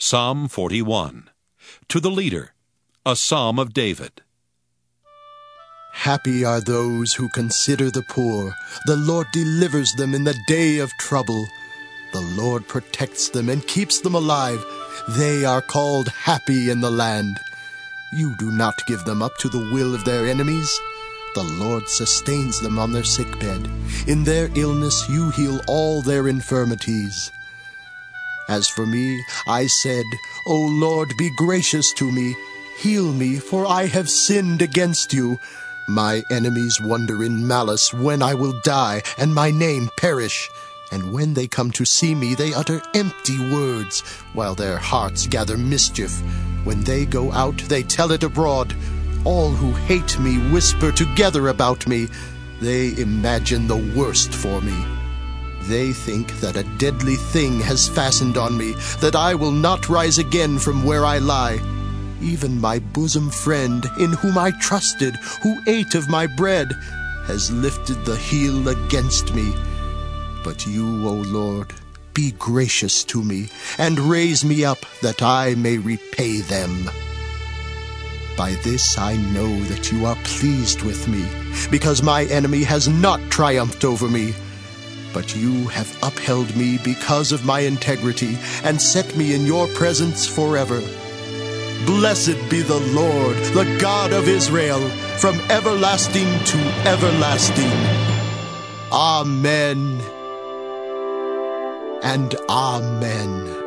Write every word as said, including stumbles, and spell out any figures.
Psalm forty-one. To the leader, a psalm of David. Happy are those who consider the poor. The Lord delivers them in the day of trouble. The Lord protects them and keeps them alive. They are called happy in the land. You do not give them up to the will of their enemies. The Lord sustains them on their sickbed. In their illness you heal all their infirmities. As for me, I said, O Lord, be gracious to me. Heal me, for I have sinned against you. My enemies wonder in malice when I will die, and my name perish. And when they come to see me, they utter empty words, while their hearts gather mischief. When they go out, they tell it abroad. All who hate me whisper together about me. They imagine the worst for me. They think that a deadly thing has fastened on me, that I will not rise again from where I lie. Even my bosom friend, in whom I trusted, who ate of my bread, has lifted the heel against me. But you, O Lord, be gracious to me, and raise me up, that I may repay them. By this I know that you are pleased with me, because my enemy has not triumphed over me. But you have upheld me because of my integrity, and set me in your presence forever. Blessed be the Lord, the God of Israel, from everlasting to everlasting. Amen and amen.